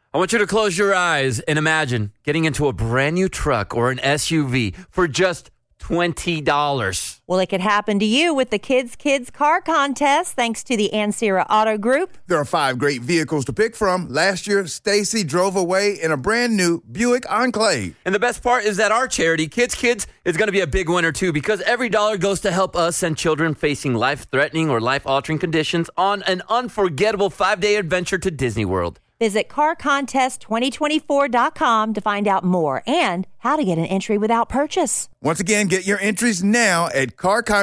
I want you to close your eyes and imagine getting into a brand new truck or an SUV for just $20. Well, it could happen to you with the Kids Car Contest, thanks to the Ancira Auto Group. There are 5 great vehicles to pick from. Last year, Stacy drove away in a brand new Buick Enclave. And the best part is that our charity, Kids, is going to be a big winner too, because every dollar goes to help us send children facing life-threatening or life-altering conditions on an unforgettable 5-day adventure to Disney World. Visit carcontest2024.com to find out more and how to get an entry without purchase. Once again, get your entries now at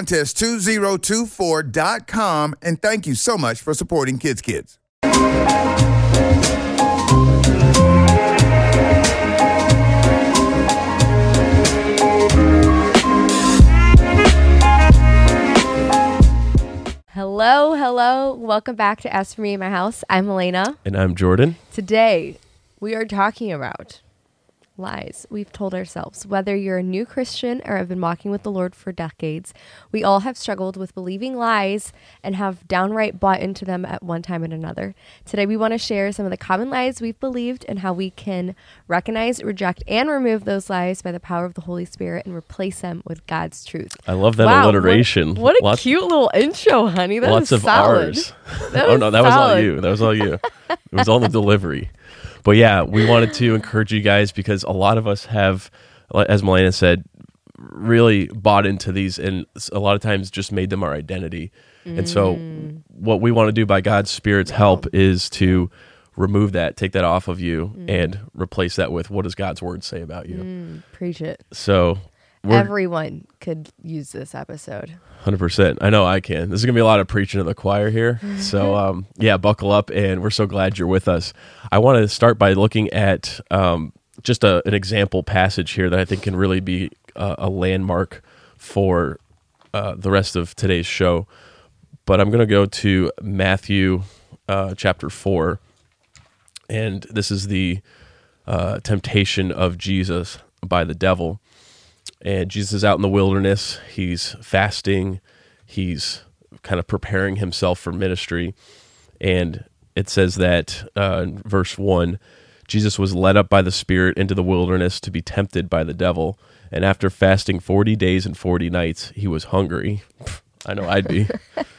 carcontest2024.com. And thank you so much for supporting Kids. Hello. Welcome back to Ask For Me in My House. I'm Elena. And I'm Jordan. Today, we are talking about lies we've told ourselves. Whether you're a new Christian or have been walking with the Lord for decades, we all have struggled with believing lies and have downright bought into them at one time and another. Today, we want to share some of the common lies we've believed and how we can recognize, reject, and remove those lies by the power of the Holy Spirit and replace them with God's truth. I love that alliteration. What a cute little intro, honey. That lots was of solid. R's. That was all you. That was all you. It was all the delivery. But yeah, we wanted to encourage you guys because a lot of us have, as Melena said, really bought into these and a lot of times just made them our identity. And so what we want to do by God's Spirit's help is to remove that, take that off of you and replace that with what does God's Word say about you. Preach it. So everyone could use this episode. 100%. I know I can. This is going to be a lot of preaching to the choir here. So, buckle up, and we're so glad you're with us. I want to start by looking at just an example passage here that I think can really be a landmark for the rest of today's show. But I'm going to go to Matthew chapter 4, and this is the temptation of Jesus by the devil. And Jesus is out in the wilderness. He's fasting. He's kind of preparing himself for ministry. And it says that in verse 1, Jesus was led up by the Spirit into the wilderness to be tempted by the devil. And after fasting 40 days and 40 nights, he was hungry. I know I'd be.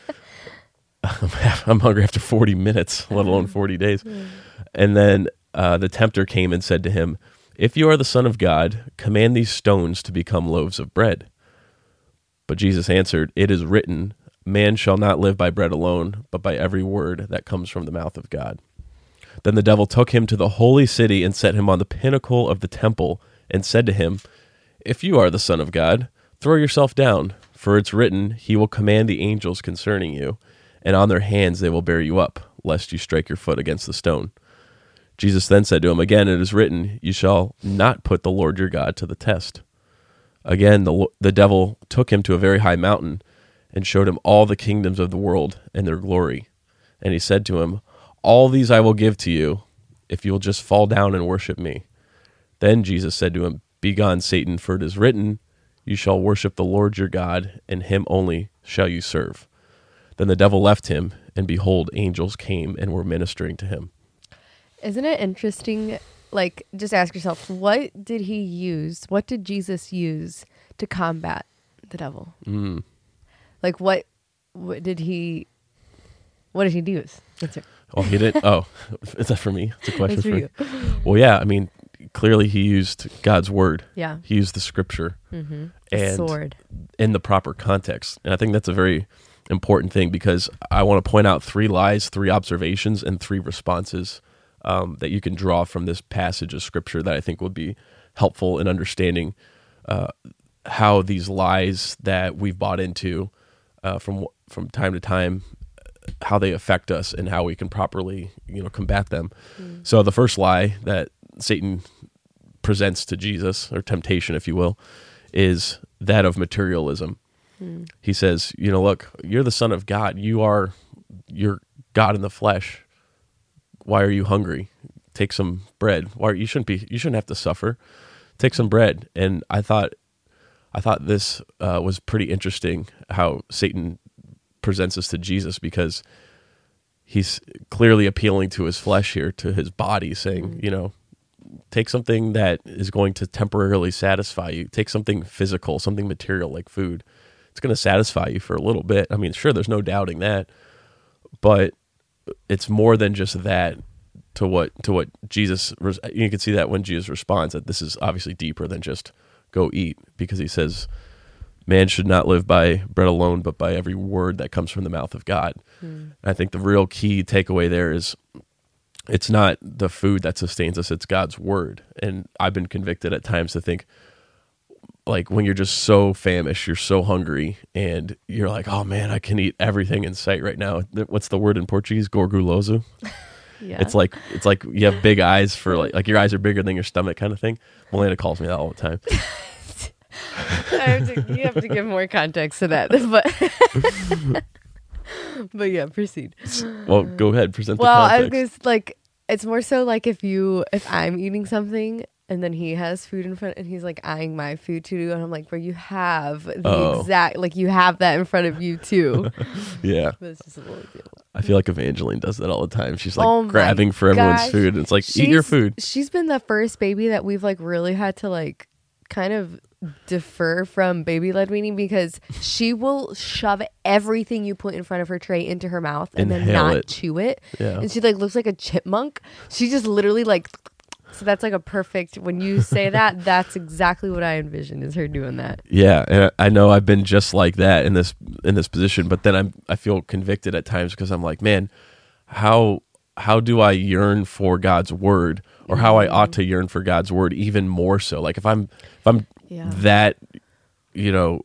I'm hungry after 40 minutes, let alone 40 days. And then the tempter came and said to him, "If you are the Son of God, command these stones to become loaves of bread." But Jesus answered, "It is written, man shall not live by bread alone, but by every word that comes from the mouth of God." Then the devil took him to the holy city and set him on the pinnacle of the temple and said to him, "If you are the Son of God, throw yourself down, for it's written, he will command the angels concerning you, and on their hands they will bear you up, lest you strike your foot against the stone." Jesus then said to him, "Again, it is written, you shall not put the Lord your God to the test." Again, the devil took him to a very high mountain and showed him all the kingdoms of the world and their glory. And he said to him, "All these I will give to you, if you will just fall down and worship me." Then Jesus said to him, "Begone, Satan, for it is written, you shall worship the Lord your God, and him only shall you serve." Then the devil left him, and behold, angels came and were ministering to him. Isn't it interesting? Like, just ask yourself, what did Jesus use to combat the devil? Like, what did he use? Answer. Oh, he didn't. Oh, is that for me? It's a question for you. Well, yeah, I mean, clearly he used God's word. Yeah. He used the scripture and sword in the proper context. And I think that's a very important thing because I want to point out 3 lies, 3 observations, and 3 responses that you can draw from this passage of scripture that I think will be helpful in understanding how these lies that we've bought into from time to time, how they affect us and how we can properly, combat them. So the first lie that Satan presents to Jesus, or temptation, if you will, is that of materialism. He says, look, you're the Son of God. You're God in the flesh. Why are you hungry? Take some bread. You shouldn't have to suffer. Take some bread. And I thought this was pretty interesting how Satan presents us to Jesus, because he's clearly appealing to his flesh here, to his body, saying, you know, take something that is going to temporarily satisfy you. Take something physical, something material like food. It's going to satisfy you for a little bit. I mean, sure, there's no doubting that, but it's more than just that. To what Jesus, you can see that when Jesus responds, that this is obviously deeper than just go eat, because he says, man should not live by bread alone, but by every word that comes from the mouth of God. I think the real key takeaway there is it's not the food that sustains us, it's God's word. And I've been convicted at times to think, like, when you're just so famished, you're so hungry, and you're like, oh man, I can eat everything in sight right now. What's the word in Portuguese? Gorguloso? Yeah. It's like you have big eyes for like your eyes are bigger than your stomach kind of thing. Melena calls me that all the time. You have to give more context to that, but yeah, proceed. Well, go ahead, present the Well, context. I was like, it's more so like if I'm eating something and then he has food in front and he's like eyeing my food too, and I'm like, bro, you have the exact, like, you have that in front of you too. Yeah. But it's just a little example. I feel like Evangeline does that all the time. She's like grabbing for everyone's food, and it's like, eat your food. She's been the first baby that we've like really had to like kind of defer from baby led weaning, because she will shove everything you put in front of her tray into her mouth and then Inhale not it. chew it. Yeah. And she like looks like a chipmunk. She just literally like, so that's like a perfect, when you say that, that's exactly what I envision is her doing that. Yeah, and I know I've been just like that in this position, but then I feel convicted at times, because I'm like, man, how do I yearn for God's word, or how I ought to yearn for God's word even more so? Like if I'm that, you know,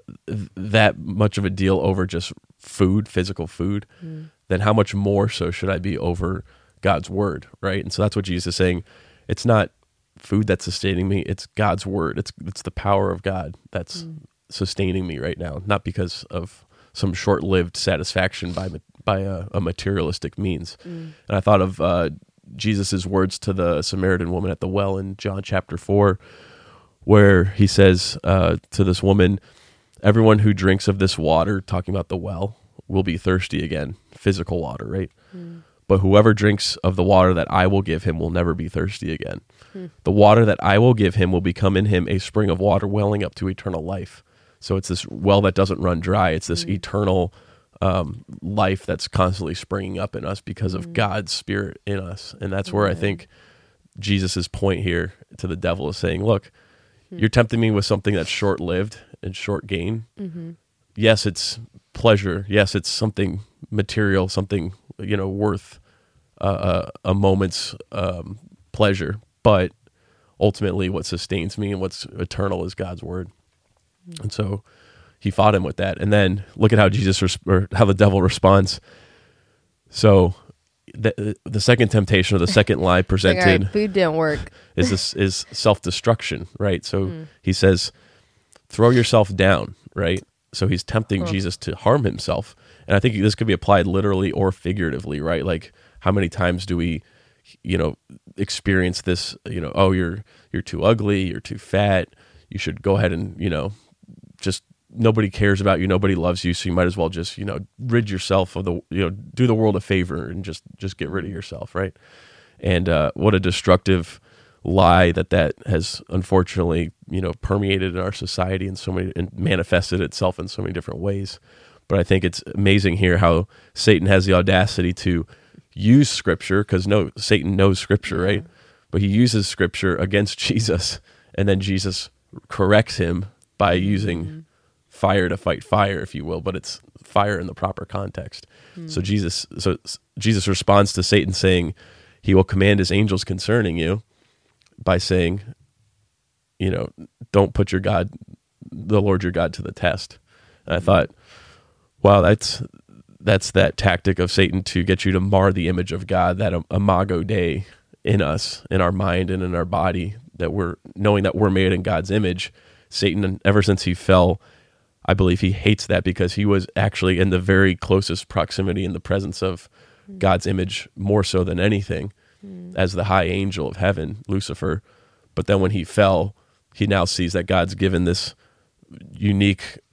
that much of a deal over just food, physical food, then how much more so should I be over God's word, right? And so that's what Jesus is saying. It's not food that's sustaining me, it's God's word. It's the power of God that's sustaining me right now, not because of some short-lived satisfaction by a materialistic means. And I thought of Jesus's words to the Samaritan woman at the well in John chapter 4, where he says to this woman, everyone who drinks of this water, talking about the well, will be thirsty again. Physical water, right? But whoever drinks of the water that I will give him will never be thirsty again. The water that I will give him will become in him a spring of water welling up to eternal life. So it's this well that doesn't run dry. It's this eternal life that's constantly springing up in us because of God's Spirit in us. And that's where I think Jesus's point here to the devil is saying, look, you're tempting me with something that's short-lived and short gain. Yes, it's pleasure. Yes, it's something material, something, you know, worth a moment's pleasure. But ultimately what sustains me and what's eternal is God's word. And so he fought him with that. And then look at how how the devil responds. So the second temptation, or the second lie presented, Like, all right, food didn't work. is self-destruction, right? So he says, throw yourself down, right? So he's tempting Jesus to harm himself. And I think this could be applied literally or figuratively, right? Like, how many times do we, you know, experience this, you know, oh, you're too ugly, you're too fat, you should go ahead and, you know, just nobody cares about you, nobody loves you, so you might as well just, you know, rid yourself of the, you know, do the world a favor and just get rid of yourself, right? And what a destructive lie that has unfortunately, you know, permeated in our society in so many, and manifested itself in so many different ways. But I think it's amazing here how Satan has the audacity to use Scripture, because Satan knows Scripture, right? But he uses Scripture against Jesus, and then Jesus corrects him by using fire to fight fire, if you will, but it's fire in the proper context. So Jesus responds to Satan saying he will command his angels concerning you by saying, you know, don't put the Lord your God to the test. And I thought, wow, that's that tactic of Satan to get you to mar the image of God, that imago Dei in us, in our mind and in our body, that we're knowing that we're made in God's image. Satan, ever since he fell, I believe he hates that, because he was actually in the very closest proximity in the presence of God's image, more so than anything, as the high angel of heaven, Lucifer. But then when he fell, he now sees that God's given this unique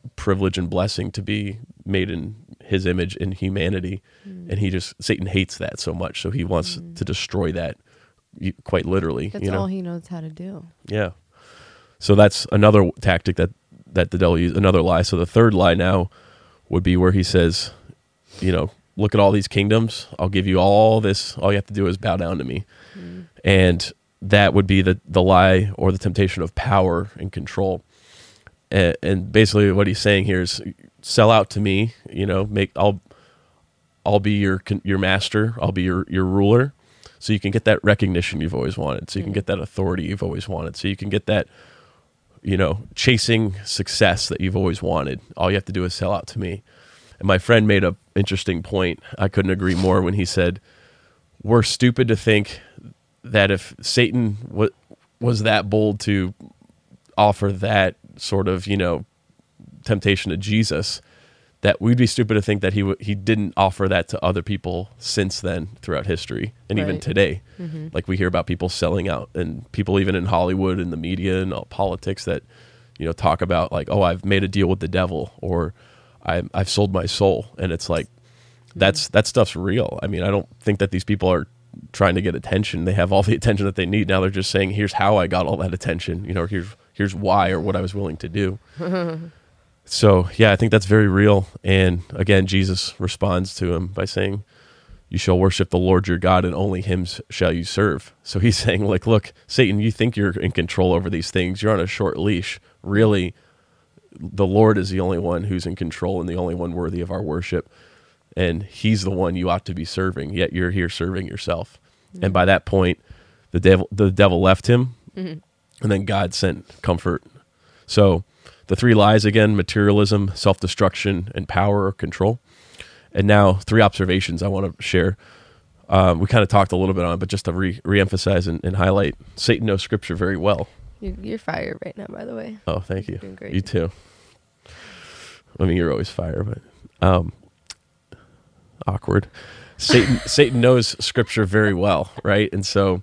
privilege and blessing to be made in his image in humanity. And Satan hates that so much. So he wants to destroy that quite literally. That's all he knows how to do. Yeah. So that's another tactic that the devil uses, another lie. So the third lie now would be where he says, look at all these kingdoms. I'll give you all this. All you have to do is bow down to me. And that would be the lie or the temptation of power and control. And basically what he's saying here is sell out to me, I'll be your master. I'll be your ruler. So you can get that recognition you've always wanted. So you can get that authority you've always wanted. So you can get that, chasing success that you've always wanted. All you have to do is sell out to me. And my friend made an interesting point. I couldn't agree more when he said, we're stupid to think that if Satan was that bold to offer that sort of, temptation to Jesus, that we'd be stupid to think that he didn't offer that to other people since then throughout history and even today. Like we hear about people selling out, and people even in Hollywood and the media and all politics that talk about like, oh, I've made a deal with the devil, or I've sold my soul. And it's like that stuff's real. I mean, I don't think that these people are trying to get attention. They have all the attention that they need. Now they're just saying, here's how I got all that attention, here's why, or what I was willing to do. So, yeah, I think that's very real. And again, Jesus responds to him by saying, you shall worship the Lord your God, and only him shall you serve. So he's saying, like, look, Satan, you think you're in control over these things. You're on a short leash. Really, the Lord is the only one who's in control and the only one worthy of our worship. And he's the one you ought to be serving, yet you're here serving yourself. And by that point, the devil left him, and then God sent comfort. So the three lies again: materialism, self-destruction, and power or control. And now 3 observations I want to share. We kind of talked a little bit on it, but just to re-emphasize and highlight, Satan knows Scripture very well. You're fire right now, by the way. Oh, thank you. You're doing great. You too. I mean, you're always fire, but awkward. Satan knows Scripture very well, right? And so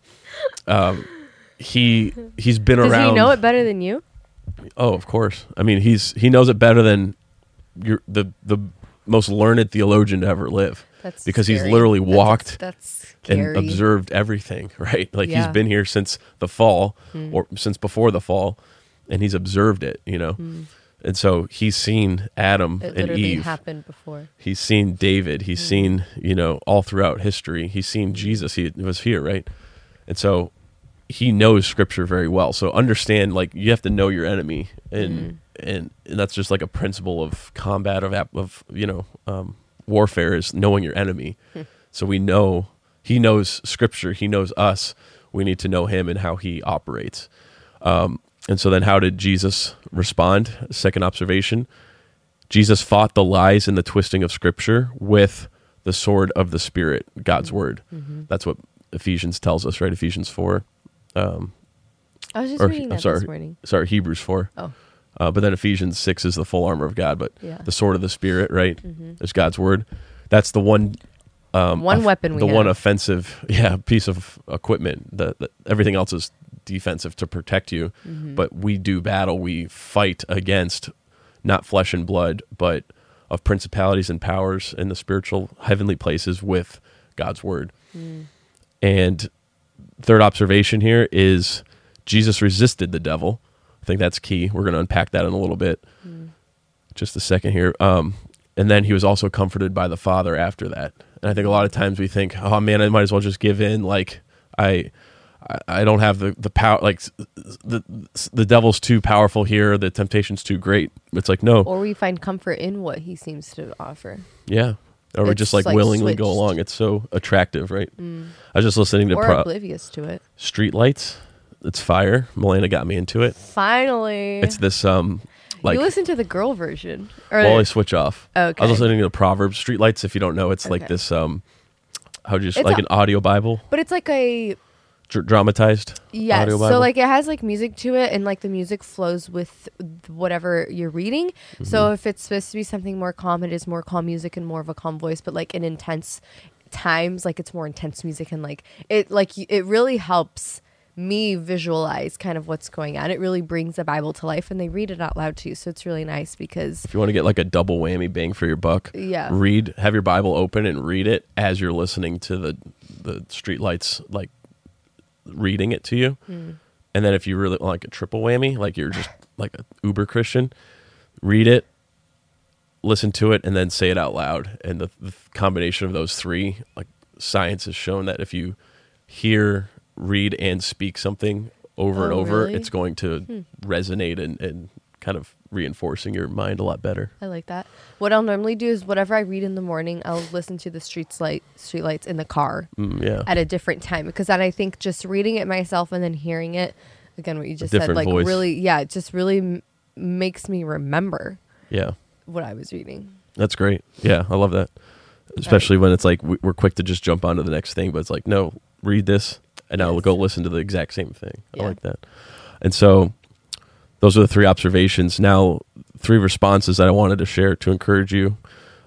he's been around. Does he know it better than you? Oh, of course. I mean, he knows it better than the most learned theologian to ever live. That's because scary. He's literally walked that's and observed everything, right? Like he's been here since the fall, or since before the fall, and he's observed it, And so he's seen Adam and Eve. It happened before. He's seen David. He's seen, all throughout history. He's seen Jesus. He was here, right? And so he knows Scripture very well. So understand, like, you have to know your enemy, and that's just like a principle of combat of warfare is knowing your enemy. So we know he knows Scripture. He knows us. We need to know him and how he operates. And so then how did Jesus respond? Second observation, Jesus fought the lies and the twisting of Scripture with the sword of the Spirit, God's word. That's what Ephesians tells us, right? Ephesians 4. I was just reading that this morning. Sorry, Hebrews 4. Oh. But then Ephesians 6 is the full armor of God, but the sword of the Spirit, right, is God's word. That's the one weapon we have. One offensive piece of equipment. Everything else is defensive to protect you, but we do battle. We fight against not flesh and blood, but of principalities and powers in the spiritual heavenly places with God's word. And third observation here is Jesus resisted the devil. I think that's key. We're going to unpack that in a little bit. Just a second here. And then he was also comforted by the Father after that. And I think a lot of times we think, oh man, I might as well just give in. Like I don't have the power, like the devil's too powerful here. The temptation's too great. It's like, no. Or we find comfort in what he seems to offer. Yeah. Or we just like willingly switched. Go along. It's so attractive, right? I was just listening to oblivious to it. Streetlights. It's fire. Milena got me into it. Finally. It's this you listen to the girl version. Well, I switch off. Okay. I was listening to Proverbs. Streetlights, if you don't know, it's like this how do you just like an audio Bible? But it's like a dramatized audio Bible. So like it has like music to it, and like the music flows with whatever you're reading. So if it's supposed to be something more calm, it is more calm music and more of a calm voice, but like in intense times, like it's more intense music, and like it really helps me visualize kind of what's going on. It really brings the Bible to life, and they read it out loud too. So it's really nice because If you want to get like a double whammy bang for your buck, Yeah. have your Bible open and read it as you're listening to the street lights, like reading it to you. And then if you really like a triple whammy, like you're just like a uber Christian, read it, listen to it, and then say it out loud. And the combination of those three, like science has shown that if you hear, read, and speak something over and over, really? it's going to resonate and kind of reinforcing your mind a lot better. I like that. What I'll normally do is whatever I read in the morning, I'll listen to the street lights in the car Yeah. at a different time, because then I think just reading it myself and then hearing it again, what you just said, different like voice. really, yeah, it just really makes me remember Yeah. what I was reading. That's great. Yeah, I love that. Especially when it's like we're quick to just jump onto the next thing, but it's like, no, read this, and now we'll go listen to the exact same thing. I Yeah. like that. And so those are the 3 observations. Now, 3 responses that I wanted to share to encourage you,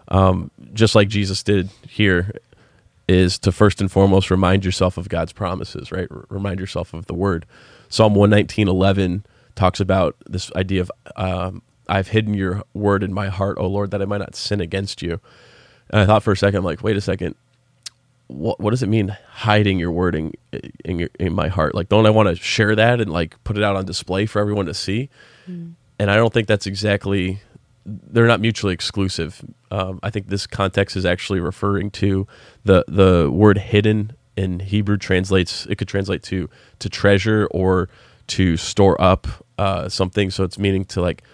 just like Jesus did here, is to first and foremost remind yourself of God's promises, right? Remind yourself of the word. Psalm 119:11 talks about this idea of, I've hidden your word in my heart, O Lord, that I might not sin against you. And I thought for a second, I'm like, wait a second, what does it mean hiding your word in my heart? Like, don't I want to share that and like put it out on display for everyone to see? And I don't think that's exactly, they're not mutually exclusive. I think this context is actually referring to the word hidden in Hebrew it could translate to treasure or to store up something. So it's meaning to like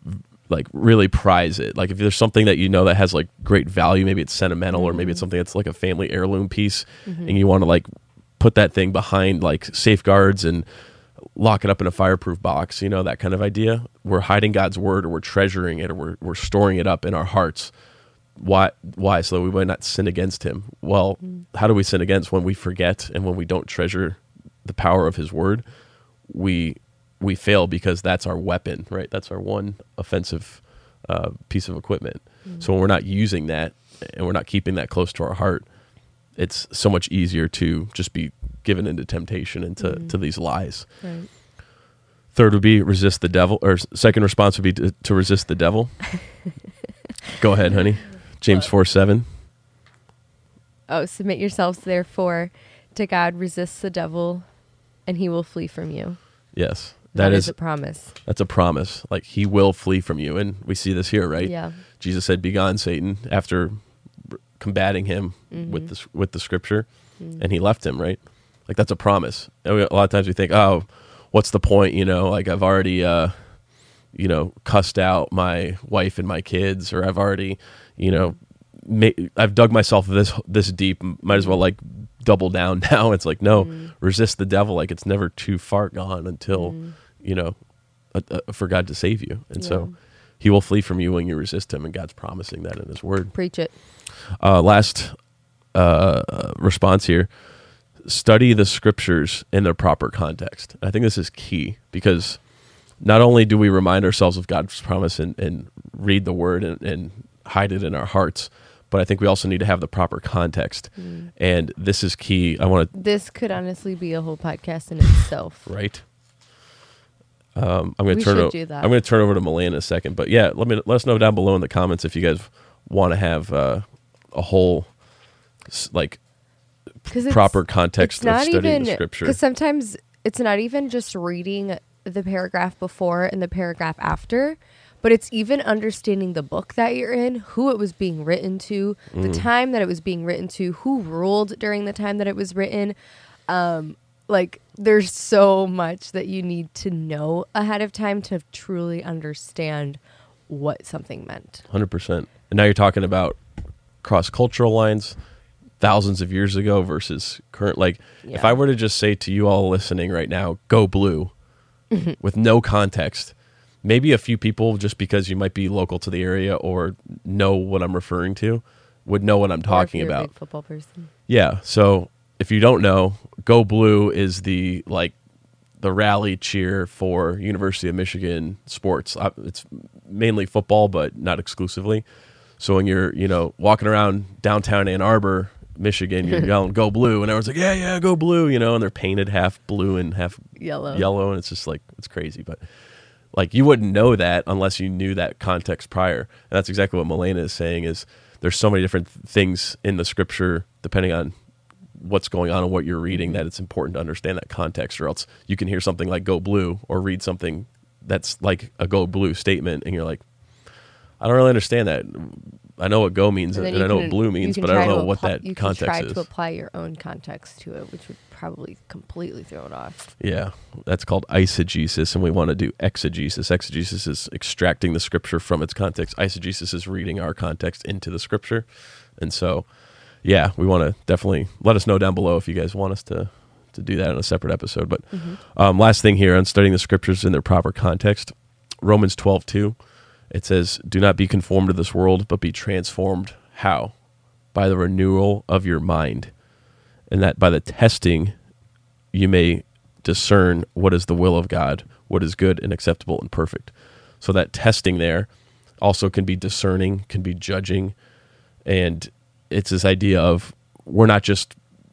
really prize it. Like if there's something that you know that has like great value, maybe it's sentimental or maybe it's something that's like a family heirloom piece, and you want to like put that thing behind like safeguards and lock it up in a fireproof box, you know, that kind of idea. We're hiding God's word, or we're treasuring it, or we're storing it up in our hearts. Why? So that we might not sin against him. Well, how do we sin against? When we forget and when we don't treasure the power of his word, we fail, because that's our weapon, right? That's our one offensive piece of equipment. So when we're not using that and we're not keeping that close to our heart, it's so much easier to just be given into temptation and to these lies. Right. Third would be resist the devil, or second response would be to resist the devil. Go ahead, honey. James 4:7. Oh, submit yourselves therefore to God, resist the devil, and he will flee from you. Yes. That is a promise. That's a promise. Like, he will flee from you. And we see this here, right? Yeah. Jesus said, "Begone, Satan," after combating him with the scripture, and he left him, right? Like, that's a promise. And a lot of times we think, oh, what's the point? You know, like I've already, cussed out my wife and my kids, or I've already, I've dug myself this deep. Might as well like double down now. It's like, no, resist the devil. Like, it's never too far gone until, for God to save you. And so he will flee from you when you resist him, and God's promising that in his word. Preach it. Last response here: study the scriptures in their proper context. I think this is key, because not only do we remind ourselves of God's promise and read the word and hide it in our hearts, but I think we also need to have the proper context. And this is key. This could honestly be a whole podcast in itself. Right. I'm going We to should do that. I'm going to turn over to Malay in a second, but yeah, let us know down below in the comments if you guys want to have a whole proper context of studying the scripture. Because sometimes it's not even just reading the paragraph before and the paragraph after, but it's even understanding the book that you're in, who it was being written to, the time that it was being written to, who ruled during the time that it was written. There's so much that you need to know ahead of time to truly understand what something meant. 100%. And now you're talking about cross-cultural lines thousands of years ago versus current. Like, if I were to just say to you all listening right now, "Go blue," with no context, maybe a few people, just because you might be local to the area or know what I'm referring to, would know what I'm talking Or if you're about. a big football person. Yeah. So if you don't know, "Go Blue" is the rally cheer for University of Michigan sports. It's mainly football, but not exclusively. So when you're, walking around downtown Ann Arbor Michigan, you're yelling, go blue. And everyone's like, yeah, go blue, and they're painted half blue and half yellow. And it's just like, it's crazy. But like, you wouldn't know that unless you knew that context prior. And that's exactly what Milena is saying, is there's so many different things in the scripture, depending on what's going on and what you're reading, that it's important to understand that context, or else you can hear something like go blue or read something that's like a go blue statement and you're like, I don't really understand that. I know what go means and I know what blue means, but I don't know what that context is. You can try to apply your own context to it, which would probably completely throw it off. Yeah, that's called eisegesis, and we want to do exegesis. Exegesis is extracting the scripture from its context. Eisegesis is reading our context into the scripture. And so, yeah, we want to definitely let us know down below if you guys want us to do that in a separate episode. But last thing here on studying the scriptures in their proper context, Romans 12:2. It says, do not be conformed to this world, but be transformed. How? By the renewal of your mind. And that by the testing, you may discern what is the will of God, what is good and acceptable and perfect. So that testing there also can be discerning, can be judging. And it's this idea of we're not just,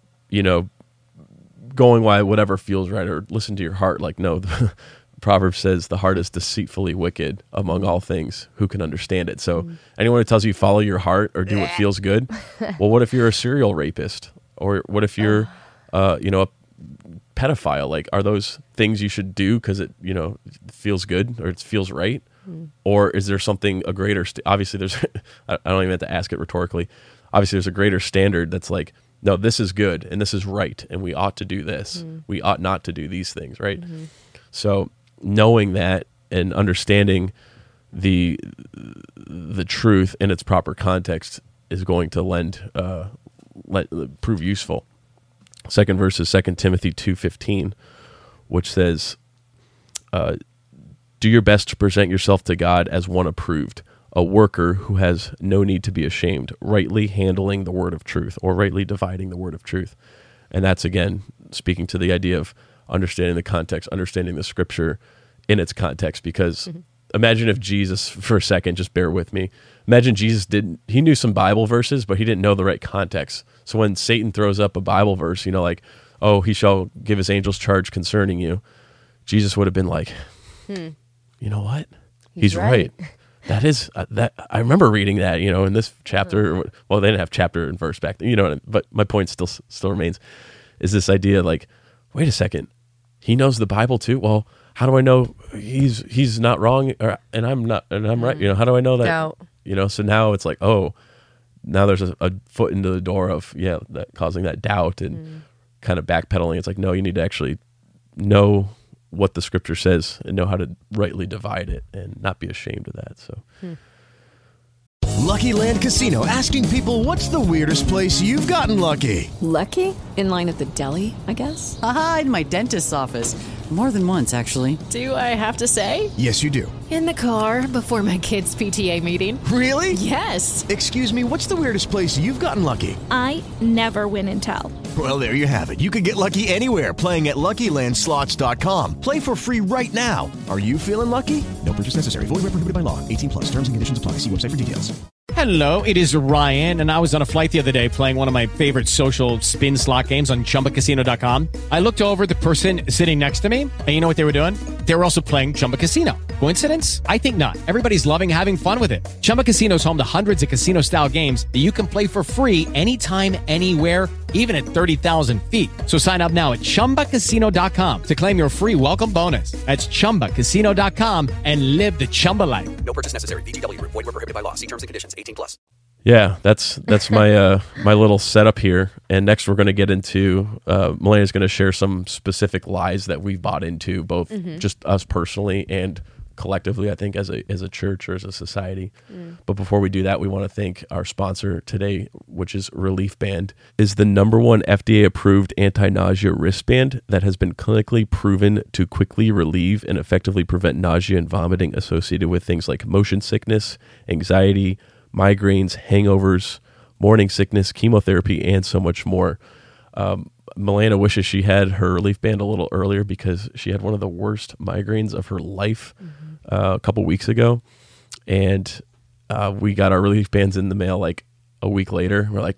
going by whatever feels right or listen to your heart. Like, no, Proverbs says the heart is deceitfully wicked among all things. Who can understand it? So anyone who tells you follow your heart or do what feels good, well, what if you're a serial rapist? Or what if you're, a pedophile? Like, are those things you should do because it, feels good or it feels right? Or is there something, a greater, obviously there's, I don't even have to ask it rhetorically. Obviously there's a greater standard that's like, no, this is good and this is right and we ought to do this. We ought not to do these things, right? So knowing that and understanding the truth in its proper context is going to prove useful. Second verse is 2 Timothy 2:15, which says, do your best to present yourself to God as one approved, a worker who has no need to be ashamed, rightly handling the word of truth, or rightly dividing the word of truth. And that's, again, speaking to the idea of understanding the context, understanding the scripture in its context, because imagine if Jesus, for a second, just bear with me, imagine Jesus he knew some Bible verses, but he didn't know the right context. So when Satan throws up a Bible verse, like, oh, he shall give his angels charge concerning you, Jesus would have been like, you know what? He's right. That is, that I remember reading that, in this chapter. Well, they didn't have chapter and verse back then, but my point still remains, is this idea like, wait a second, he knows the Bible too? Well, how do I know he's not wrong and I'm not, and I'm right? How do I know that? Doubt. So now it's like, oh, now there's a foot into the door of, that causing that doubt and kind of backpedaling. It's like, no, you need to actually know what the scripture says and know how to rightly divide it and not be ashamed of that. So. Lucky Land Casino, asking people, what's the weirdest place you've gotten lucky? Lucky? In line at the deli, I guess? Aha, in my dentist's office. More than once, actually. Do I have to say? Yes, you do. In the car before my kids' PTA meeting. Really? Yes. Excuse me, what's the weirdest place you've gotten lucky? I never win and tell. Well, there you have it. You can get lucky anywhere, playing at LuckyLandSlots.com. Play for free right now. Are you feeling lucky? No purchase necessary. Void where prohibited by law. 18+. Terms and conditions apply. See website for details. Hello, it is Ryan, and I was on a flight the other day playing one of my favorite social spin slot games on ChumbaCasino.com. I looked over at the person sitting next to me, and you know what they were doing? They were also playing Chumba Casino. Coincidence? I think not. Everybody's loving having fun with it. Chumba Casino is home to hundreds of casino-style games that you can play for free anytime, anywhere, even at 30,000 feet. So sign up now at ChumbaCasino.com to claim your free welcome bonus. That's ChumbaCasino.com and live the Chumba life. No purchase necessary. VGW. Void where prohibited by law. See terms and conditions. 18+. Yeah, that's my my little setup here. And next we're going to get into, Melena's going to share some specific lies that we've bought into, both just us personally and collectively, I think, as a church or as a society. But before we do that, we want to thank our sponsor today, which is Relief Band. Is the #1 FDA-approved anti-nausea wristband that has been clinically proven to quickly relieve and effectively prevent nausea and vomiting associated with things like motion sickness, anxiety, migraines, hangovers, morning sickness, chemotherapy, and so much more. Milena wishes she had her Relief Band a little earlier because she had one of the worst migraines of her life a couple weeks ago. And we got our Relief Bands in the mail like a week later. We're like,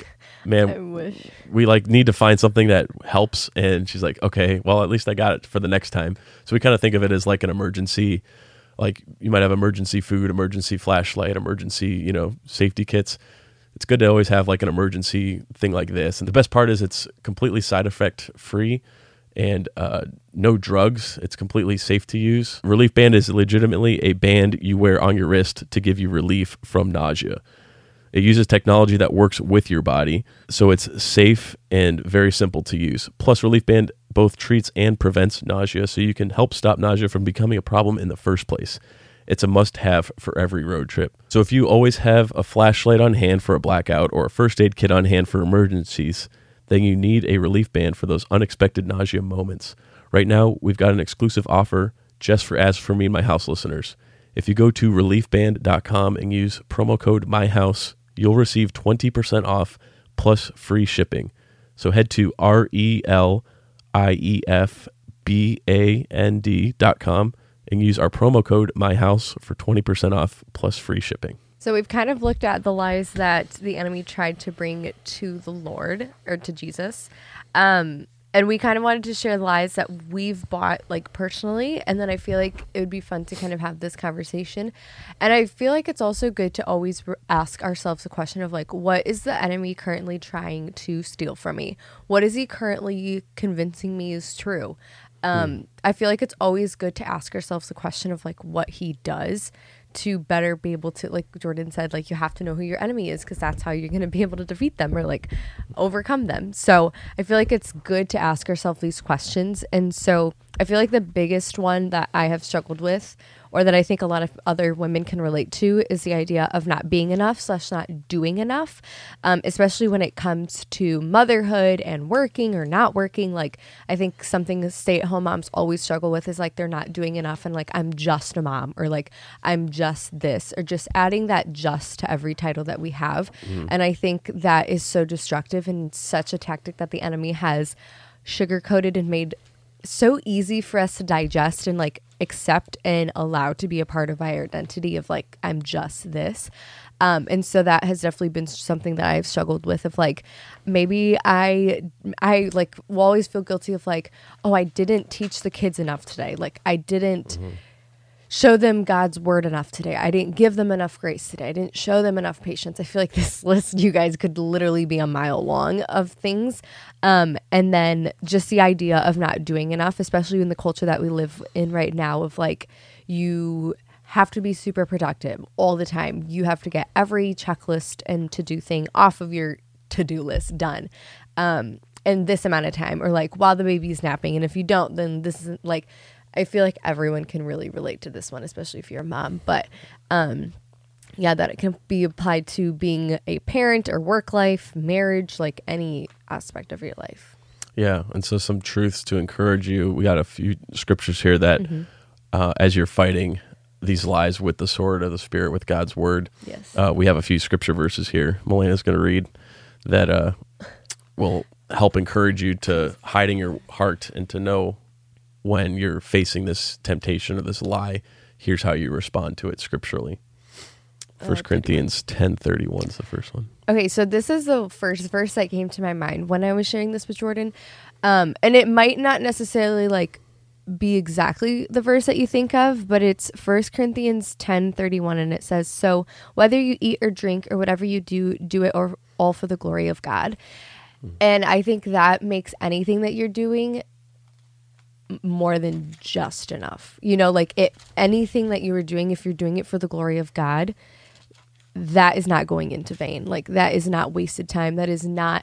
man, wish. we like need to find something that helps. And she's like, okay, well, at least I got it for the next time. So we kind of think of it as like an emergency, like you might have emergency food, emergency flashlight, emergency, safety kits. It's good to always have like an emergency thing like this. And the best part is it's completely side effect free and no drugs. It's completely safe to use. Relief Band is legitimately a band you wear on your wrist to give you relief from nausea. It uses technology that works with your body, so it's safe and very simple to use. Plus, Relief Band both treats and prevents nausea, so you can help stop nausea from becoming a problem in the first place. It's a must-have for every road trip. So if you always have a flashlight on hand for a blackout or a first aid kit on hand for emergencies, then you need a Relief Band for those unexpected nausea moments. Right now, we've got an exclusive offer just for As For Me and My House listeners. If you go to reliefband.com and use promo code MyHouse, you'll receive 20% off plus free shipping. So head to reliefband.com and use our promo code MyHouse for 20% off plus free shipping. So we've kind of looked at the lies that the enemy tried to bring to the Lord or to Jesus. And we kind of wanted to share the lies that we've bought like personally. And then I feel like it would be fun to kind of have this conversation. And I feel like it's also good to always ask ourselves the question of like, what is the enemy currently trying to steal from me? What is he currently convincing me is true? I feel like it's always good to ask ourselves the question of like what he does to better be able to, like Jordan said, like you have to know who your enemy is because that's how you're going to be able to defeat them or like overcome them. So I feel like it's good to ask ourselves these questions. And so I feel like the biggest one that I have struggled with, or that I think a lot of other women can relate to, is the idea of not being enough / not doing enough, especially when it comes to motherhood and working or not working. Like I think something stay-at-home moms always struggle with is like they're not doing enough and like I'm just a mom or like I'm just this, or just adding that just to every title that we have. And I think that is so destructive and such a tactic that the enemy has sugar-coated and made so easy for us to digest and like accept and allow to be a part of our identity of like I'm just this. And so that has definitely been something that I've struggled with of like maybe I like will always feel guilty of like, oh, I didn't teach the kids enough today, like I didn't show them God's word enough today, I didn't give them enough grace today, I didn't show them enough patience. I feel like this list, you guys, could literally be a mile long of things. And then just the idea of not doing enough, especially in the culture that we live in right now of like you have to be super productive all the time. You have to get every checklist and to-do thing off of your to-do list done in this amount of time, or like while the baby's napping. And if you don't, then this isn't like, I feel like everyone can really relate to this one, especially if you're a mom. But yeah, that it can be applied to being a parent or work life, marriage, like any aspect of your life. Yeah, and so some truths to encourage you. We got a few scriptures here that as you're fighting these lies with the sword of the Spirit, with God's word, we have a few scripture verses here Melena's going to read that will help encourage you to hide in your heart and to know when you're facing this temptation or this lie, here's how you respond to it scripturally. 1 Corinthians 10:31 is the first one. Okay, so this is the first verse that came to my mind when I was sharing this with Jordan. And it might not necessarily like be exactly the verse that you think of, but it's 1 Corinthians 10:31, and it says, "So whether you eat or drink or whatever you do, do it all for the glory of God." And I think that makes anything that you're doing more than just enough. You know, like anything that you were doing, if you're doing it for the glory of God, that is not going into vain. Like that is not wasted time. That is not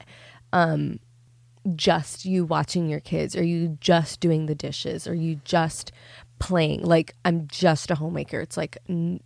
just you watching your kids, or you just doing the dishes, or you just playing. Like I'm just a homemaker. It's like,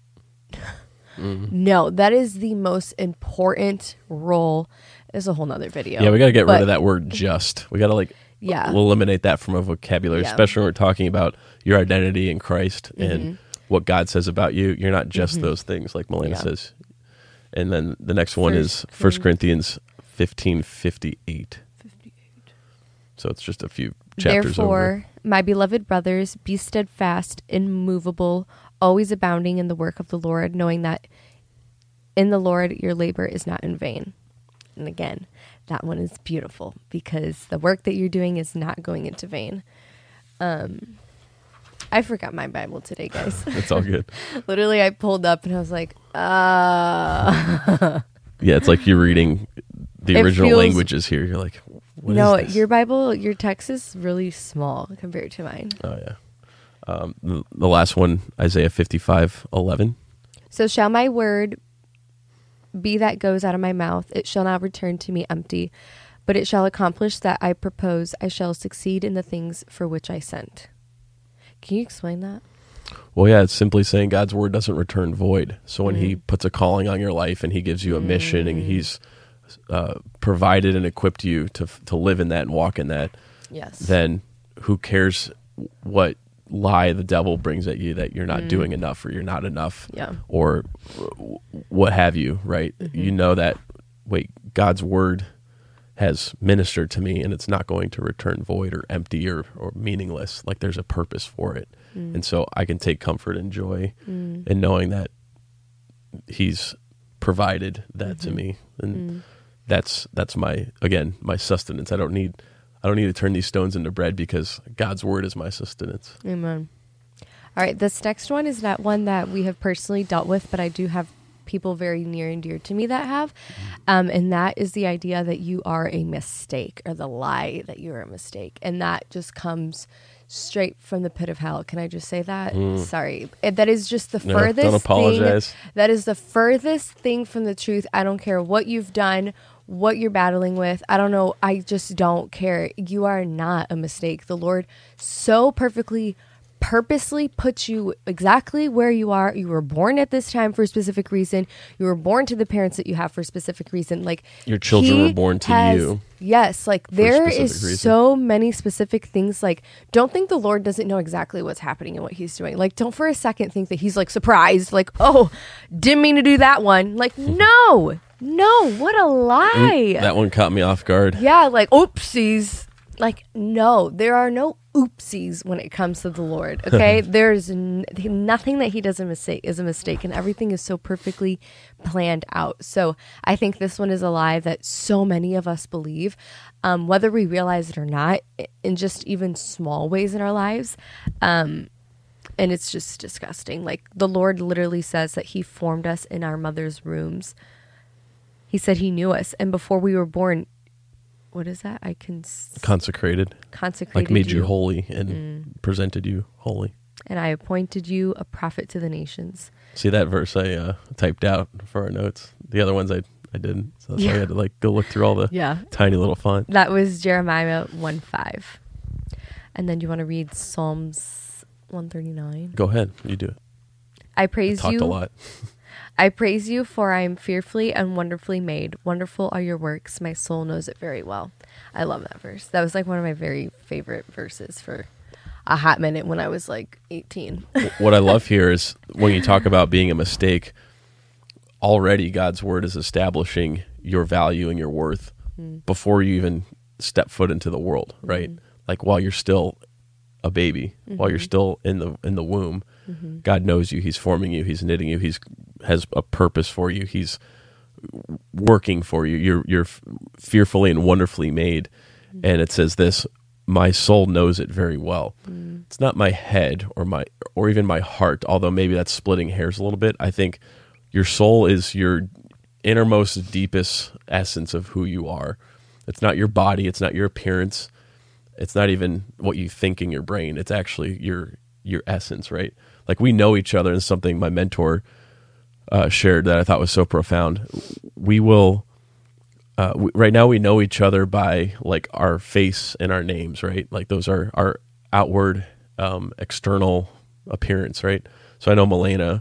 no, that is the most important role. It's a whole nother video. Yeah, we got to get rid of that word just. We got to like, we'll eliminate that from a vocabulary, especially when we're talking about your identity in Christ and what God says about you. You're not just those things, like Melena says. And then the next one is 1 Corinthians 15:58. So it's just a few chapters Therefore, over. my beloved brothers, be steadfast, immovable, always abounding in the work of the Lord, knowing that in the Lord your labor is not in vain. And again, that one is beautiful because the work that you're doing is not going into vain. I forgot my Bible today, guys. It's all good. Literally, I pulled up and I was like, Yeah, it's like you're reading the original languages here. You're like, what is this? Your Bible, your text is really small compared to mine. Oh, yeah. The last one, Isaiah 55:11. So shall my word be that goes out of my mouth. It shall not return to me empty, but it shall accomplish that I propose. I shall succeed in the things for which I sent. Can you explain that? Well, yeah, it's simply saying God's word doesn't return void. So when he puts a calling on your life and he gives you a mission and he's provided and equipped you to live in that and walk in that, yes, then who cares what lie the devil brings at you that you're not doing enough or you're not enough, or what have you, right? You know that, wait, God's word has ministered to me and it's not going to return void or empty or meaningless. Like there's a purpose for it. And so I can take comfort and joy in knowing that he's provided that to me. And that's my sustenance. I don't need to turn these stones into bread because God's word is my sustenance. Amen. All right. This next one is not one that we have personally dealt with, but I do have people very near and dear to me that have. And that is the idea that you are a mistake, or the lie that you are a mistake. And that just comes straight from the pit of hell. Can I just say that? Sorry. That is just the furthest don't apologize. thing. That is the furthest thing from the truth. I don't care what you've done, what you're battling with. I don't know. I just don't care. You are not a mistake. The Lord so purposely put you exactly where you are. You were born at this time for a specific reason. You were born to the parents that you have for a specific reason. Like your children were born to you. Yes. Like there is so many specific things. Like don't think the Lord doesn't know exactly what's happening and what he's doing. Like don't for a second think that he's like surprised. Like, oh, didn't mean to do that one. Like, no, what a lie. That one caught me off guard. Yeah. Like oopsies. Like, no, there are no oopsies when it comes to the Lord, okay? There's nothing that he does is a mistake, and everything is so perfectly planned out. So I think this one is a lie that so many of us believe, whether we realize it or not, in just even small ways in our lives. And it's just disgusting. Like, the Lord literally says that he formed us in our mother's wombs. He said he knew us, and before we were born, what is that? Consecrated. Like made you holy and presented you holy. And I appointed you a prophet to the nations. See that verse I typed out for our notes. The other ones I didn't. So that's why I had to like go look through all the tiny little font. That was Jeremiah 1:5. And then you want to read Psalms 139? Go ahead. You do it. I praise you. Talked a lot. I praise you, for I am fearfully and wonderfully made. Wonderful are your works. My soul knows it very well. I love that verse. That was like one of my very favorite verses for a hot minute when I was like 18. What I love here is when you talk about being a mistake, already God's word is establishing your value and your worth before you even step foot into the world, right? Like while you're still a baby, while you're still in the womb, God knows you. He's forming you. He's knitting you. Has a purpose for you. He's working for you. You're fearfully and wonderfully made. And it says this: my soul knows it very well. It's not my head or even my heart, although maybe that's splitting hairs a little bit. I think your soul is your innermost, deepest essence of who you are. It's not your body. It's not your appearance. It's not even what you think in your brain. It's actually your essence, right? Like we know each other, and something my mentor shared that I thought was so profound. We will, right now we know each other by like our face and our names, right? Like those are our outward, external appearance, right? So I know Milena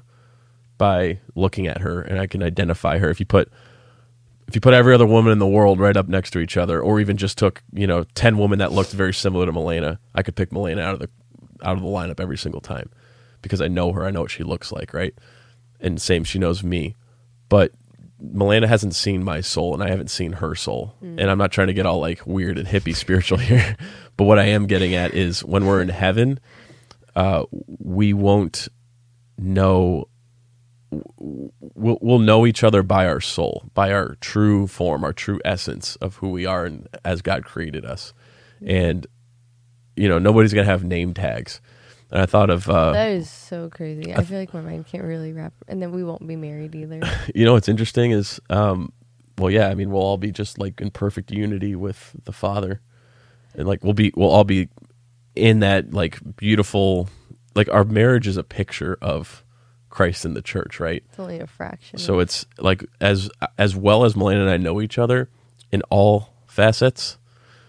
by looking at her, and I can identify her. If you put every other woman in the world right up next to each other, or even just took 10 women that looked very similar to Milena, I could pick Milena out of the lineup every single time because I know her. I know what she looks like, right? And same, she knows me. But Milena hasn't seen my soul, and I haven't seen her soul. And I'm not trying to get all like weird and hippie spiritual here, but what I am getting at is when we're in heaven, we won't know we'll know each other by our soul, by our true form, our true essence of who we are and as God created us. And, nobody's going to have name tags. And I thought of... that is so crazy. I feel like my mind can't really wrap... And then we won't be married either. What's interesting is, we'll all be just like in perfect unity with the Father. And like we'll all be in that like beautiful... Like our marriage is a picture of Christ in the church, right? It's only a fraction. So it's like as well as Melania and I know each other in all facets,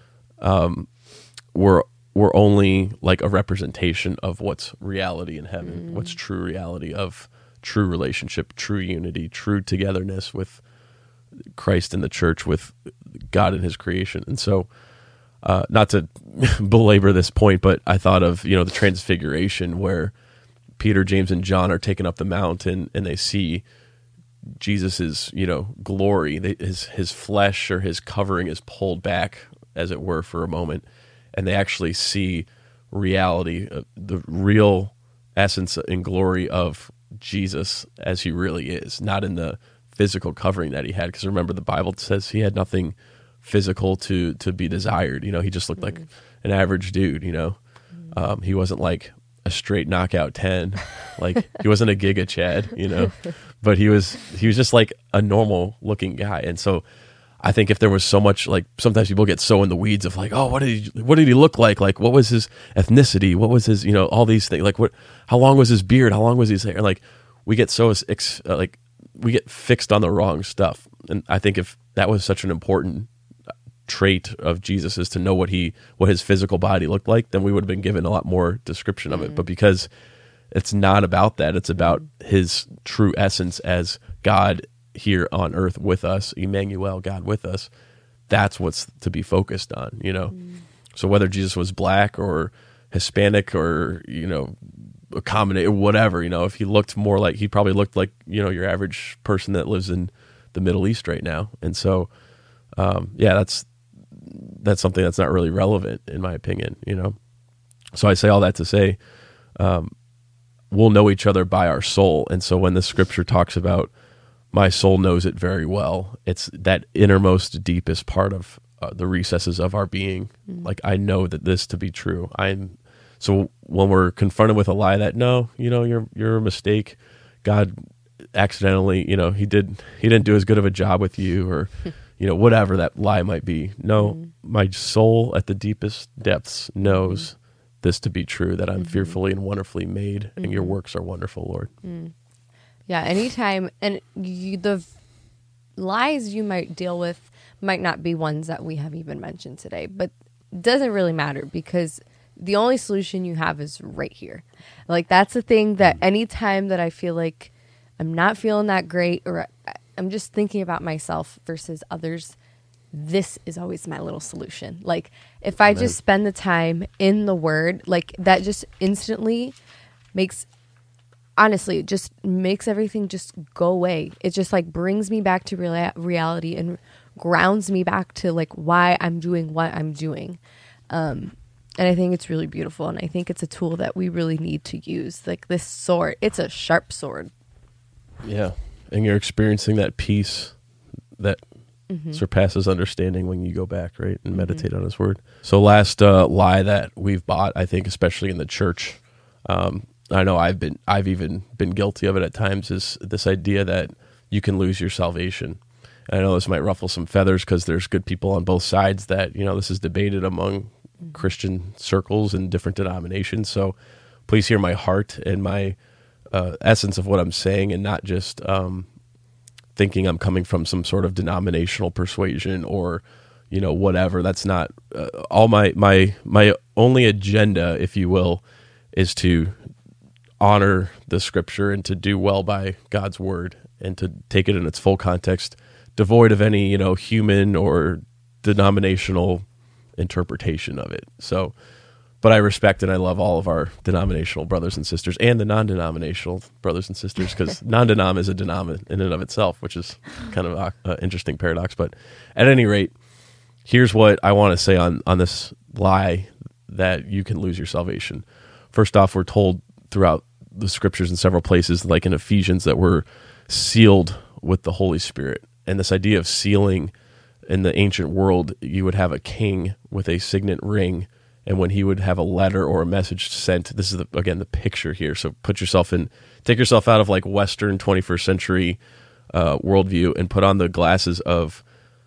we're only like a representation of what's reality in heaven, what's true reality of true relationship, true unity, true togetherness with Christ in the church, with God in his creation. And so, not to belabor this point, but I thought of, the transfiguration where Peter, James, and John are taken up the mountain and they see Jesus's, glory. His flesh or his covering is pulled back, as it were, for a moment. And they actually see reality, the real essence and glory of Jesus as he really is, not in the physical covering that he had. Because remember, the Bible says he had nothing physical to be desired. He just looked like an average dude. He wasn't like a straight knockout 10, like he wasn't a Giga Chad, but he was just like a normal looking guy. And so I think if there was so much, like sometimes people get so in the weeds of like, oh, what did he look like? Like, what was his ethnicity? What was his, all these things? Like, how long was his beard? How long was his hair? Like, we get so we get fixed on the wrong stuff. And I think if that was such an important trait of Jesus is to know what his physical body looked like, then we would have been given a lot more description of it. But because it's not about that, it's about his true essence as God here on earth with us, Emmanuel, God with us. That's what's to be focused on, So whether Jesus was black or Hispanic or, a combination, whatever, if he looked more like, he probably looked like, your average person that lives in the Middle East right now. And so, that's something that's not really relevant in my opinion, So I say all that to say, we'll know each other by our soul. And so when the scripture talks about my soul knows it very well, it's that innermost, deepest part of the recesses of our being. Like, I know that this to be true. So when we're confronted with a lie that, no, you're a mistake, God accidentally, he didn't do as good of a job with you, or, whatever that lie might be. No, my soul at the deepest depths knows this to be true, that I'm fearfully and wonderfully made, and your works are wonderful, Lord. Yeah, anytime. And the lies you might deal with might not be ones that we have even mentioned today, but it doesn't really matter because the only solution you have is right here. Like, that's the thing that anytime that I feel like I'm not feeling that great, or I'm just thinking about myself versus others, this is always my little solution. Like, if I just spend the time in the Word, like, that just instantly honestly, it just makes everything just go away. It just like brings me back to reality and grounds me back to like why I'm doing what I'm doing. And I think it's really beautiful. And I think it's a tool that we really need to use. Like, this sword, it's a sharp sword. Yeah. And you're experiencing that peace that surpasses understanding when you go back, right, and meditate on his word. So last lie that we've bought, I think, especially in the church, I know I've even been guilty of it at times, is this idea that you can lose your salvation. And I know this might ruffle some feathers because there's good people on both sides that, this is debated among Christian circles and different denominations. So please hear my heart and my essence of what I'm saying, and not just thinking I'm coming from some sort of denominational persuasion or, whatever. That's not all my only agenda, if you will, is to honor the scripture and to do well by God's word and to take it in its full context, devoid of any, human or denominational interpretation of it. So, but I respect and I love all of our denominational brothers and sisters and the non-denominational brothers and sisters, because non-denom is a denom in and of itself, which is kind of an interesting paradox. But at any rate, here's what I want to say on this lie that you can lose your salvation. First off, we're told throughout the scriptures in several places, like in Ephesians, that we're sealed with the Holy Spirit. And this idea of sealing, in the ancient world, you would have a king with a signet ring, and when he would have a letter or a message sent, this is again the picture here. So take yourself out of like Western 21st century worldview and put on the glasses of,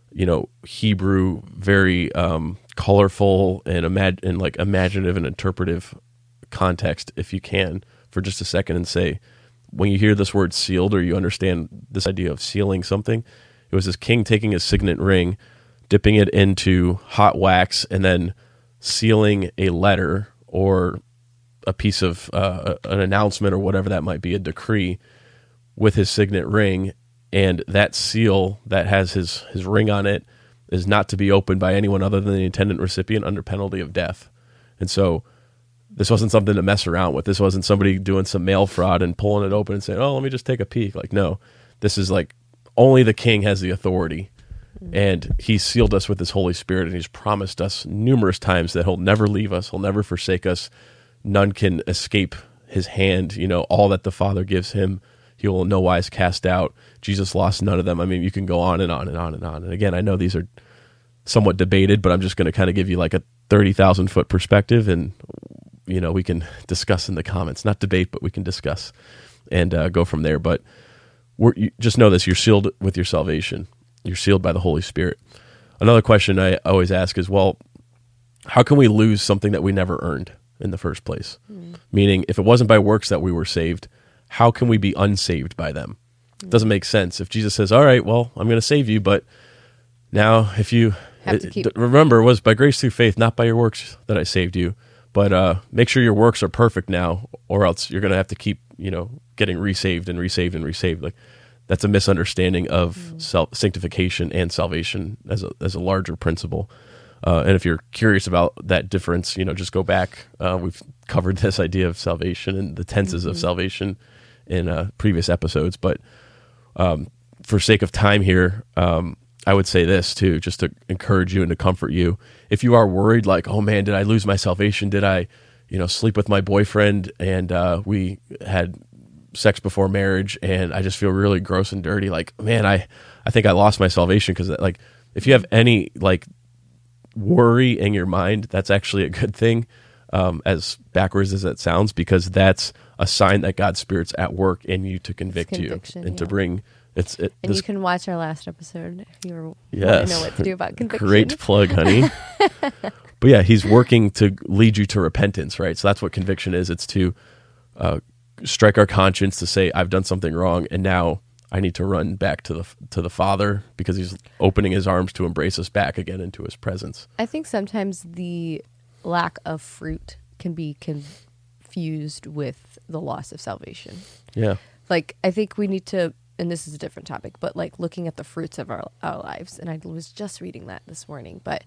Hebrew, very colorful and imaginative and interpretive context, if you can, for just a second, and say, when you hear this word sealed, or you understand this idea of sealing something, it was this king taking his signet ring, dipping it into hot wax, and then sealing a letter or a piece of an announcement or whatever that might be, a decree, with his signet ring. And that seal that has his ring on it is not to be opened by anyone other than the intended recipient under penalty of death. And so this wasn't something to mess around with. This wasn't somebody doing some mail fraud and pulling it open and saying, oh, let me just take a peek. Like, no, this is like only the king has the authority. And he sealed us with his Holy Spirit, and he's promised us numerous times that he'll never leave us. He'll never forsake us. None can escape his hand. All that the Father gives him, he will in no wise cast out. Jesus lost none of them. I mean, you can go on and on and on and on. And again, I know these are somewhat debated, but I'm just going to kind of give you like a 30,000-foot perspective, and we can discuss in the comments. Not debate, but we can discuss and go from there. But just know this: you're sealed with your salvation. You're sealed by the Holy Spirit. Another question I always ask is, well, how can we lose something that we never earned in the first place? Meaning, if it wasn't by works that we were saved, how can we be unsaved by them? It doesn't make sense. If Jesus says, all right, well, I'm going to save you, but now if you remember, it was by grace through faith, not by your works that I saved you, but make sure your works are perfect now, or else you're going to have to keep, getting resaved and resaved and resaved. Like, that's a misunderstanding of sanctification and salvation as a larger principle. And if you're curious about that difference, just go back. We've covered this idea of salvation and the tenses of salvation in previous episodes. But for sake of time here, I would say this too, just to encourage you and to comfort you. If you are worried, like, oh man, did I lose my salvation? Did I, sleep with my boyfriend and we had sex before marriage and I just feel really gross and dirty? Like, man, I think I lost my salvation. Because like, if you have any like worry in your mind, that's actually a good thing, as backwards as that sounds, because that's a sign that God's Spirit's at work in you to convict you and to bring you can watch our last episode if you want to know what to do about conviction. Great plug, honey. But yeah, he's working to lead you to repentance, right? So that's what conviction is. It's to strike our conscience, to say, I've done something wrong, and now I need to run back to the Father, because he's opening his arms to embrace us back again into his presence. I think sometimes the lack of fruit can be confused with the loss of salvation. Yeah. Like, I think we need to, and this is a different topic, but like looking at the fruits of our lives. And I was just reading that this morning, but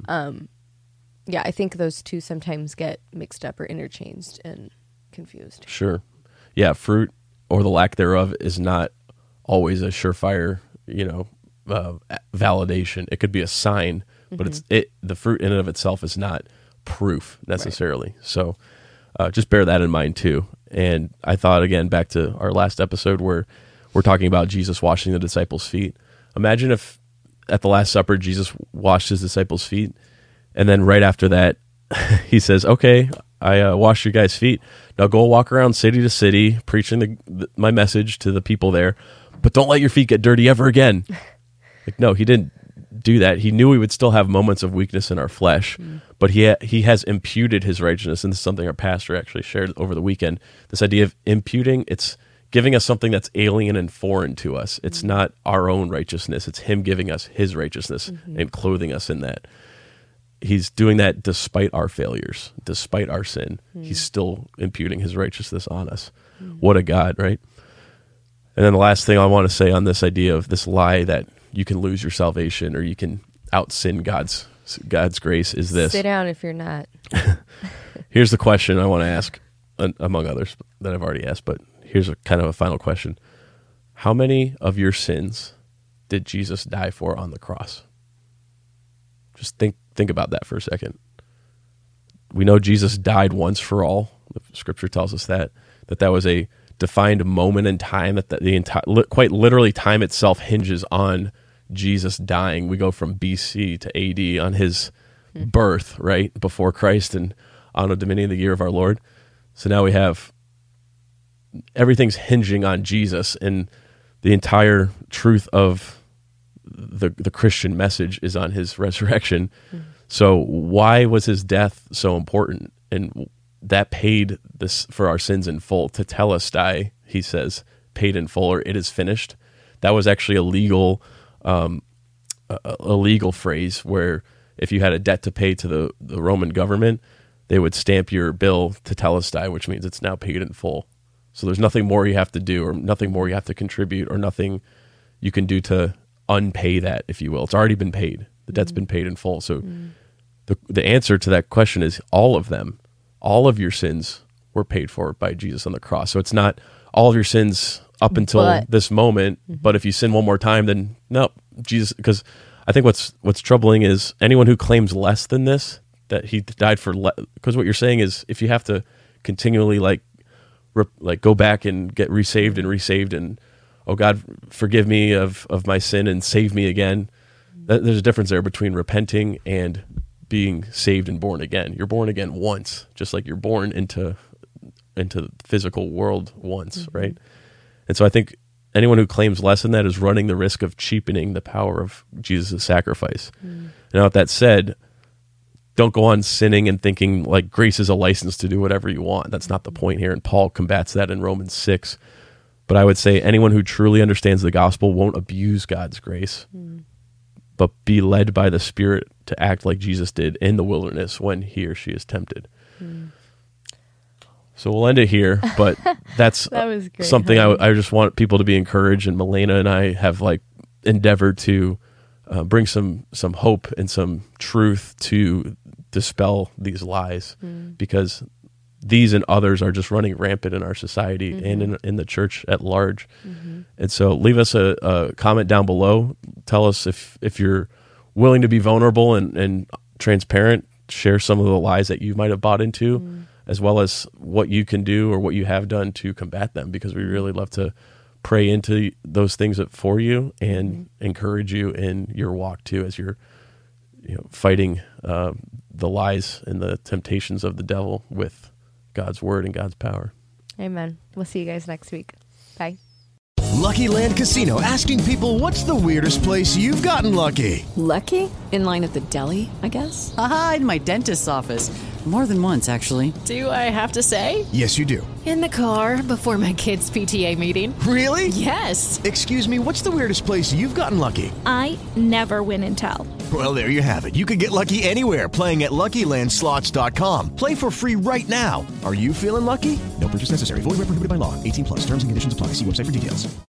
I think those two sometimes get mixed up or interchanged and confused. Sure. Yeah. Fruit, or the lack thereof, is not always a surefire, validation. It could be a sign, but the fruit in and of itself is not proof necessarily. Right. So just bear that in mind too. And I thought, again, back to our last episode where we're talking about Jesus washing the disciples' feet. Imagine if at the Last Supper, Jesus washed his disciples' feet, and then right after that, he says, okay, I washed your guys' feet. Now go walk around city to city, preaching my message to the people there, but don't let your feet get dirty ever again. Like, no, he didn't do that. He knew we would still have moments of weakness in our flesh, but he has imputed his righteousness. And this is something our pastor actually shared over the weekend. This idea of imputing, it's giving us something that's alien and foreign to us. It's not our own righteousness. It's him giving us his righteousness and clothing us in that. He's doing that despite our failures, despite our sin. He's still imputing his righteousness on us. What a God, right? And then the last thing I want to say on this idea of this lie that you can lose your salvation or you can out-sin God's grace is this. Sit down if you're not. Here's the question I want to ask, among others that I've already asked, but here's a kind of a final question. How many of your sins did Jesus die for on the cross? Just think about that for a second. We know Jesus died once for all. The scripture tells us that. that was a defined moment in time, that the entire, quite literally time itself hinges on Jesus dying. We go from BC to AD on his birth, right, before Christ, and Anno Domini, the year of our Lord. So now we have everything's hinging on Jesus, and the entire truth of the Christian message is on his resurrection. So why was his death so important? And that paid this for our sins in full. Tetelestai, he says, paid in full, or it is finished. That was actually a legal phrase where if you had a debt to pay to the Roman government, they would stamp your bill Tetelestai, which means it's now paid in full. So there's nothing more you have to do, or nothing more you have to contribute, or nothing you can do to unpay that, if you will. It's already been paid. The debt's been paid in full. So the answer to that question is all of them. All of your sins were paid for by Jesus on the cross. So it's not all of your sins up until this moment, but if you sin one more time, then no, Jesus, because I think what's troubling is anyone who claims less than this, that he died for, because what you're saying is if you have to continually like go back and get resaved and oh God, forgive me of my sin and save me again. There's a difference there between repenting and being saved and born again. You're born again once, just like you're born into the physical world once, right? And so I think anyone who claims less than that is running the risk of cheapening the power of Jesus' sacrifice. Now, with that said, don't go on sinning and thinking like grace is a license to do whatever you want. That's not the point here, and Paul combats that in Romans 6. But I would say anyone who truly understands the gospel won't abuse God's grace, but be led by the Spirit to act like Jesus did in the wilderness when he or she is tempted. So we'll end it here, but that's That was great, something honey. I just want people to be encouraged, and Milena and I have like endeavored to bring some hope and some truth to dispel these lies, because these and others are just running rampant in our society and in the church at large. And so leave us a comment down below. Tell us if you're willing to be vulnerable and transparent, share some of the lies that you might have bought into, as well as what you can do or what you have done to combat them, because we really love to pray into those things for you and encourage you in your walk too, as you're fighting the lies and the temptations of the devil with God's word and God's power. Amen. We'll see you guys next week. Bye. Lucky Land Casino, asking people, what's the weirdest place you've gotten lucky? Lucky? In line at the deli, I guess? Aha, in my dentist's office. More than once, actually. Do I have to say? Yes, you do. In the car before my kids' PTA meeting. Really? Yes. Excuse me, what's the weirdest place you've gotten lucky? I never win and tell. Well, there you have it. You can get lucky anywhere, playing at LuckyLandSlots.com. Play for free right now. Are you feeling lucky? No purchase necessary. Void where prohibited by law. 18+. Terms and conditions apply. See website for details.